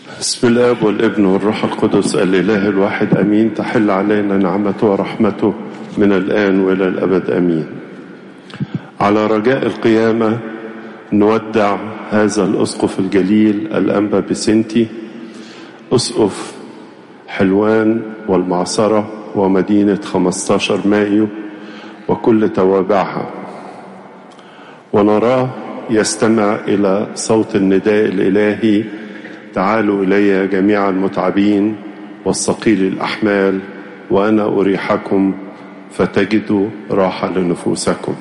بسم الآب والابن والروح القدس الإله الواحد أمين. تحل علينا نعمته ورحمته من الآن وإلى الأبد أمين. على رجاء القيامة نودع هذا الأسقف الجليل الأنبا بسنتي، أسقف حلوان والمعصرة ومدينة 15 مايو وكل توابعها، ونراه يستمع إلى صوت النداء الإلهي: تعالوا إلي جميع المتعبين والثقيل الأحمال وأنا أريحكم فتجدوا راحة لنفوسكم.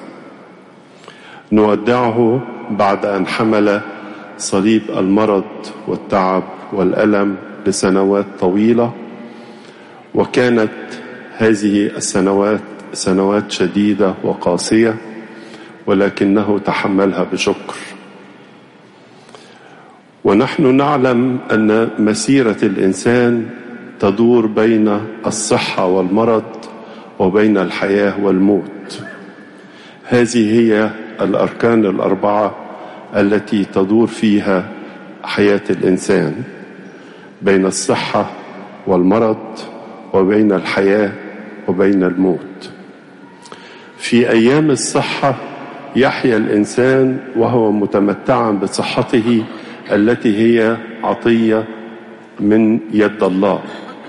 نودعه بعد أن حمل صليب المرض والتعب والألم لسنوات طويلة، وكانت هذه السنوات سنوات شديدة وقاسية، ولكنه تحملها بشكر. ونحن نعلم أن مسيرة الإنسان تدور بين الصحة والمرض وبين الحياة والموت. هذه هي الأركان الأربعة التي تدور فيها حياة الإنسان، بين الصحة والمرض وبين الحياة وبين الموت. في أيام الصحة يحيا الإنسان وهو متمتعا بصحته التي هي عطية من يد الله،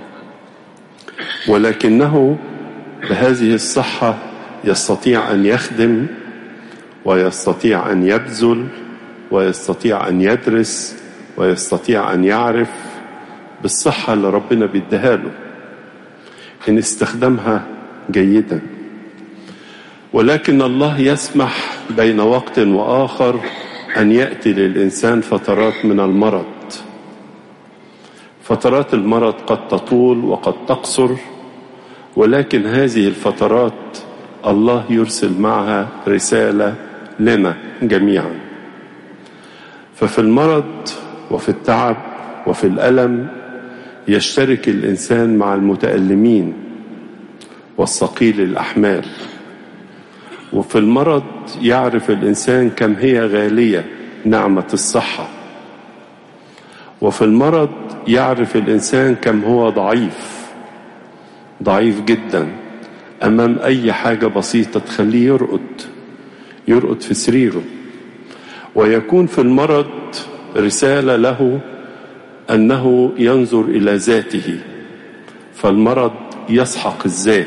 ولكنه بهذه الصحة يستطيع أن يخدم ويستطيع أن يبذل ويستطيع أن يدرس ويستطيع أن يعرف بالصحة اللي ربنا بيديها له إن استخدمها جيدا. ولكن الله يسمح بين وقت وآخر أن يأتي للإنسان فترات من المرض. فترات المرض قد تطول وقد تقصر، ولكن هذه الفترات الله يرسل معها رسالة لنا جميعا. ففي المرض وفي التعب وفي الألم يشترك الإنسان مع المتألمين والثقيل الأحمال. وفي المرض يعرف الإنسان كم هي غالية نعمة الصحة، وفي المرض يعرف الإنسان كم هو ضعيف جدا أمام أي حاجة بسيطة تخليه يرقد في سريره. ويكون في المرض رسالة له أنه ينظر إلى ذاته، فالمرض يسحق الذات.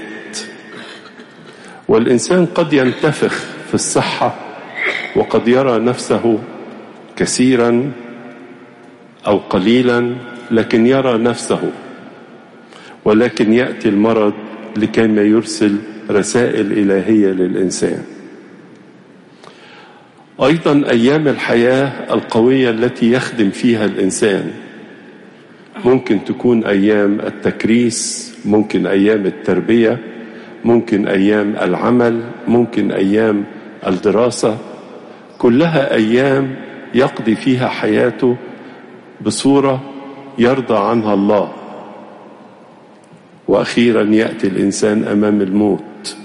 والإنسان قد ينتفخ في الصحة وقد يرى نفسه كثيرا أو قليلا، لكن يرى نفسه. ولكن يأتي المرض لكي ما يرسل رسائل إلهية للإنسان. أيضا أيام الحياة القوية التي يخدم فيها الإنسان ممكن تكون أيام التكريس، ممكن أيام التربية، ممكن أيام العمل، ممكن أيام الدراسة. كلها أيام يقضي فيها حياته بصورة يرضى عنها الله. وأخيرا يأتي الإنسان أمام الموت،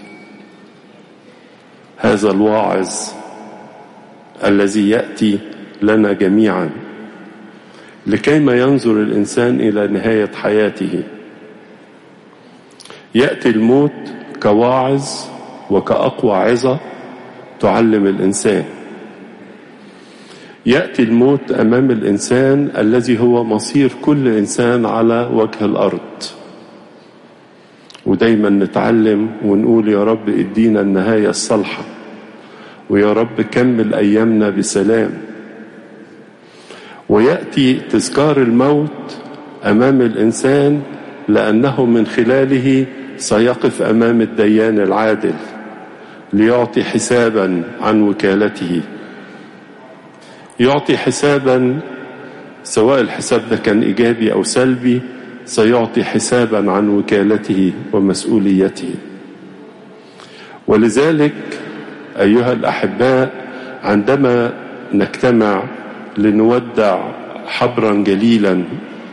هذا الواعظ الذي يأتي لنا جميعا لكيما ينظر الإنسان إلى نهاية حياته. يأتي الموت كواعظ وكأقوى عظة تعلم الإنسان. يأتي الموت أمام الإنسان الذي هو مصير كل إنسان على وجه الأرض. ودايما نتعلم ونقول يا رب ادينا النهاية الصالحة، ويا رب كمل أيامنا بسلام. ويأتي تذكار الموت أمام الإنسان لأنه من خلاله سيقف أمام الديان العادل ليعطي حسابا عن وكالته. يعطي حسابا، سواء الحساب ده كان إيجابي أو سلبي، سيعطي حسابا عن وكالته ومسؤوليته. ولذلك أيها الأحباء، عندما نجتمع لنودع حبرا جليلا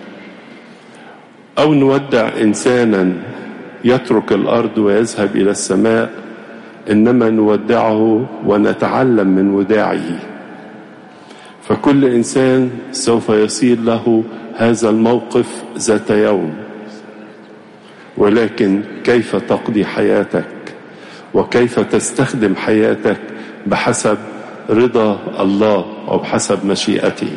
أو نودع إنسانا يترك الأرض ويذهب إلى السماء، إنما نودعه ونتعلم من وداعه. فكل إنسان سوف يصير له هذا الموقف ذات يوم، ولكن كيف تقضي حياتك وكيف تستخدم حياتك بحسب رضا الله وبحسب مشيئته.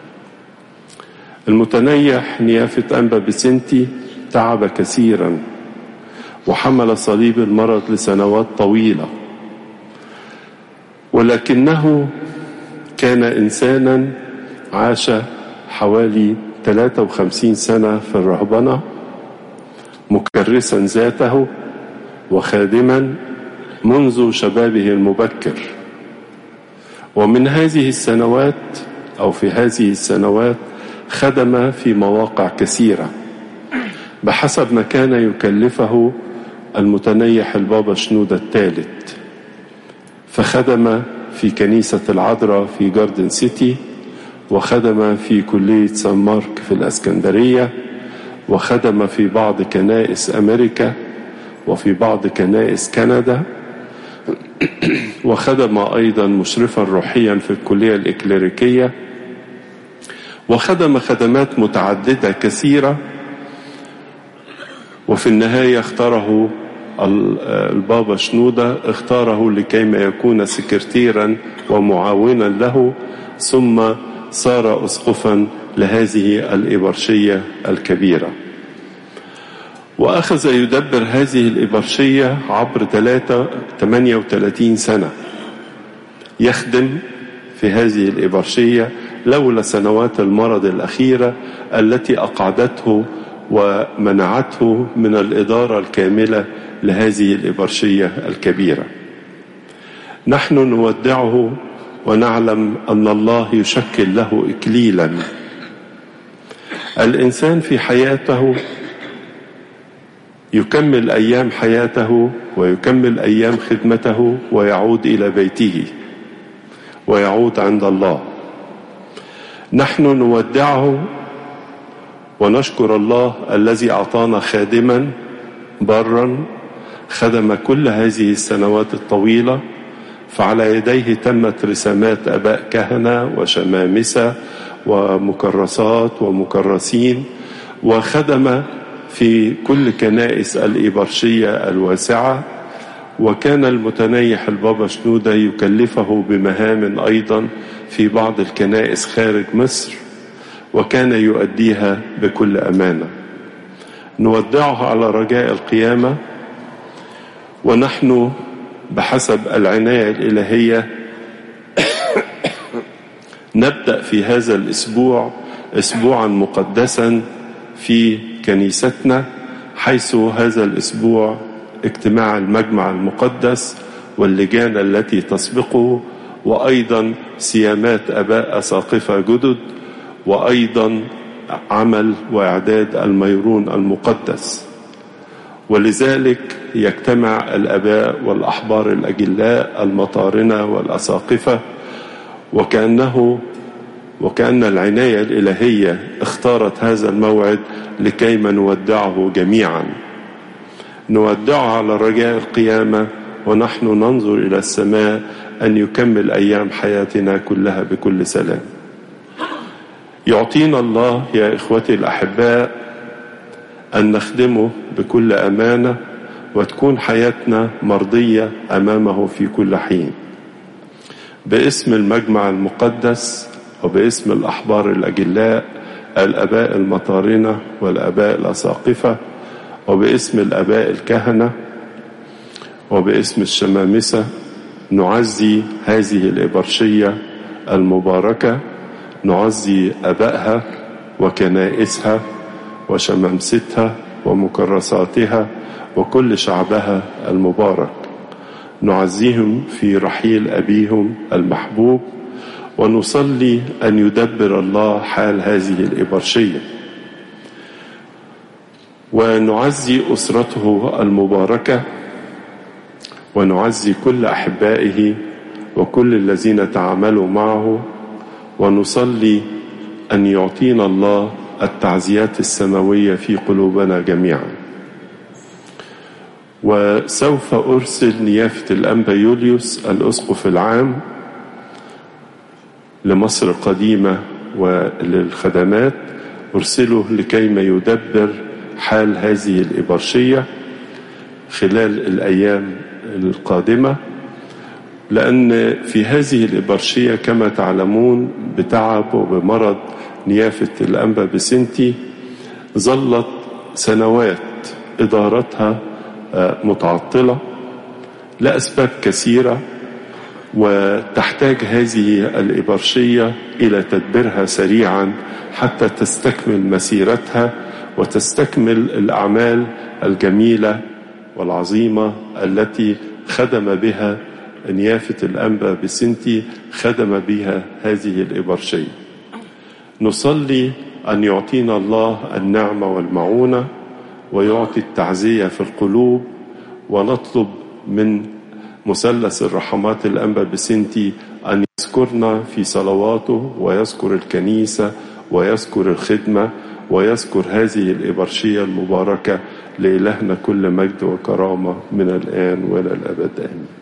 المتنيح نيافة أنبا بسنتي تعب كثيرا وحمل صليب المرض لسنوات طويلة، ولكنه كان إنسانا عاش حوالي 53 سنة في الرهبنة، مكرسا ذاته وخادما منذ شبابه المبكر. ومن هذه السنوات أو في هذه السنوات خدم في مواقع كثيرة بحسب ما كان يكلفه المتنيح البابا شنودة الثالث. فخدم في كنيسة العذراء في جاردن سيتي، وخدم في كلية سان مارك في الإسكندرية، وخدم في بعض كنائس أمريكا وفي بعض كنائس كندا، وخدم أيضا مشرفا روحيا في الكلية الإكليريكية، وخدم خدمات متعددة كثيرة. وفي النهاية اختاره البابا شنودة، اختاره لكيما يكون سكرتيرا ومعاونا له، ثم صار أسقفا لهذه الإبرشية الكبيرة. وأخذ يدبر هذه الإبرشية عبر 38 سنة يخدم في هذه الإبرشية، لولا سنوات المرض الأخيرة التي أقعدته ومنعته من الإدارة الكاملة لهذه الإبرشية الكبيرة. نحن نودعه ونعلم أن الله يشكل له إكليلا. الإنسان في حياته يكمل أيام حياته ويكمل أيام خدمته ويعود إلى بيته ويعود عند الله. نحن نودعه ونشكر الله الذي أعطانا خادما برا خدم كل هذه السنوات الطويلة، فعلى يديه تمت رسامات أباء كهنة وشمامسة ومكرسات ومكرسين، وخدم في كل كنائس الإبرشية الواسعة. وكان المتنيح البابا شنودة يكلفه بمهام أيضا في بعض الكنائس خارج مصر، وكان يؤديها بكل أمانة. نودعه على رجاء القيامة، ونحن بحسب العناية الإلهية نبدأ في هذا الأسبوع أسبوعا مقدسا في كنيستنا، حيث هذا الأسبوع اجتماع المجمع المقدس واللجان التي تسبقه، وأيضا سيامات أباء أساقفة جدد، وأيضا عمل وإعداد الميرون المقدس. ولذلك يجتمع الأباء والأحبار الأجلاء المطارنة والأساقفة، وكأن العناية الإلهية اختارت هذا الموعد لكيما نودعه جميعا. نودعه على رجاء القيامة، ونحن ننظر إلى السماء أن يكمل أيام حياتنا كلها بكل سلام. يعطينا الله يا إخوتي الأحباء أن نخدمه بكل أمانة، وتكون حياتنا مرضية أمامه في كل حين. باسم المجمع المقدس وباسم الأحبار الأجلاء الأباء المطارنة والأباء الأساقفة، وباسم الأباء الكهنة، وباسم الشمامسة، نعزي هذه الإبرشية المباركة، نعزي أبائها وكنائسها وشمامستها ومكرساتها وكل شعبها المبارك. نعزيهم في رحيل أبيهم المحبوب، ونصلي أن يدبر الله حال هذه الإبرشية، ونعزي أسرته المباركة، ونعزي كل أحبائه وكل الذين تعاملوا معه، ونصلي أن يعطينا الله التعزيات السماوية في قلوبنا جميعا. وسوف أرسل نيافة الأنبا يوليوس الأسقف العام لمصر القديمة وللخدمات، أرسله لكيما يدبر حال هذه الإبرشية خلال الأيام القادمة، لأن في هذه الإبرشية كما تعلمون بتعب وبمرض نيافة الأنبا بسنتي ظلت سنوات إدارتها متعطلة لأسباب كثيرة، وتحتاج هذه الإبرشية إلى تدبيرها سريعا حتى تستكمل مسيرتها وتستكمل الأعمال الجميلة والعظيمة التي خدم بها نيافة الأنبا بسنتي، خدم بها هذه الإبرشية. نصلي أن يعطينا الله النعمة والمعونة ويعطي التعزية في القلوب، ونطلب من مثلث الرحمات الأنبا بسنتي أن يذكرنا في صلواته ويذكر الكنيسة ويذكر الخدمة ويذكر هذه الإبرشية المباركة. لإلهنا كل مجد وكرامة من الآن وإلى الأبد آمين.